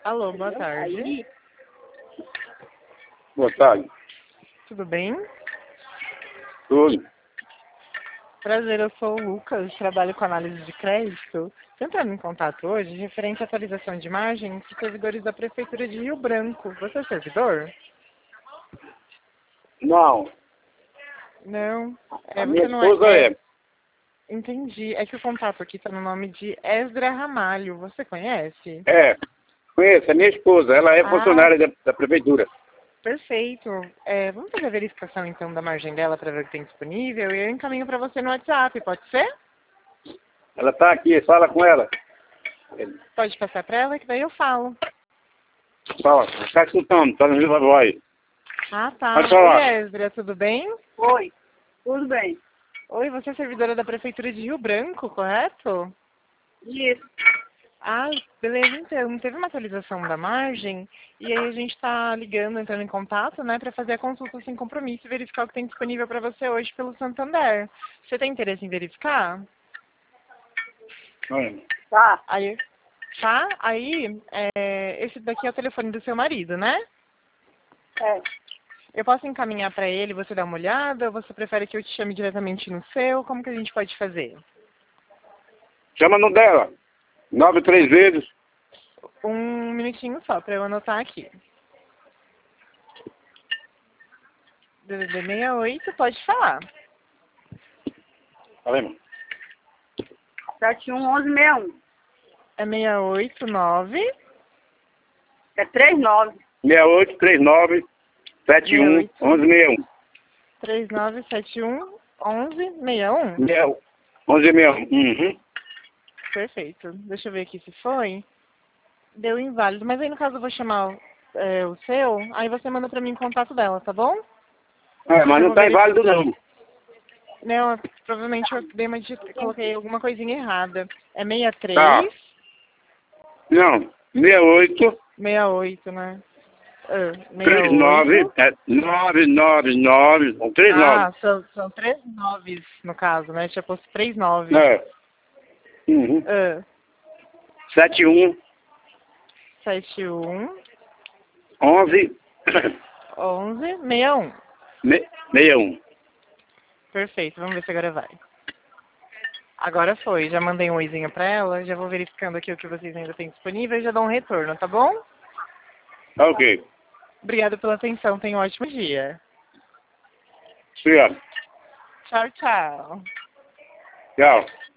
Alô, boa tarde. Boa tarde. Tudo bem? Tudo. Prazer, eu sou o Lucas, trabalho com análise de crédito. Estou entrando em contato hoje referente à atualização de imagem de servidores da Prefeitura de Rio Branco. Você é servidor? Não, Não. a minha Você não esposa é. Entendi. É que o contato aqui está no nome de Esdra Ramalho. Você conhece? É, conheço, é minha esposa. Ela é Ah, funcionária da prefeitura. perfeito. Vamos fazer a verificação então da margem dela para ver o que tem disponível e eu encaminho para você no WhatsApp, pode ser? Ela está aqui, fala com ela. Pode passar para ela que daí eu falo. Fala, está escutando, está no viva voz. Ah, tá. Pode Oi, falar. Esdra, tudo bem? Oi, tudo bem? Oi, você é servidora da Prefeitura de Rio Branco, correto? Isso. Ah, beleza, então. Teve uma atualização da margem e aí a gente está ligando, entrando em contato, né, para fazer a consulta sem compromisso e verificar o que tem disponível para você hoje pelo Santander. Você tem interesse em verificar? Olha, Tá, Aí, tá? Aí, esse daqui é o telefone do seu marido, né? é. Eu posso encaminhar para ele, você dá uma olhada, ou você prefere que eu te chame diretamente no seu? Como que a gente pode fazer? chama no dela. 9 vezes. Um minutinho só para eu anotar aqui. DDD 68, pode falar. Fala aí, mano. 711161. É 689 É 39. 68 39 71 68 1161. 3971 1161. 1161. Uhum. Perfeito. Deixa eu ver aqui se foi. Deu inválido, mas aí no caso eu vou chamar o seu, aí você manda pra mim o contato dela, tá bom? É, mas Eu não vou está verificar. inválido não. Não, provavelmente eu dei coloquei alguma coisinha errada. É 63, Tá. Não. 68 68, né? 39 68. 999. São 39. Ah, são três noves no caso, né? Tinha posto três noves. É. Uhum. 71 71 11 11 61. 61. Perfeito, vamos ver se agora vai. Agora foi, já mandei um oizinho pra ela, já vou verificando aqui o que vocês ainda têm disponível e já dou um retorno, tá bom? Ok. Obrigada pela atenção, tenha um ótimo dia. Obrigado. Tchau, tchau. Tchau.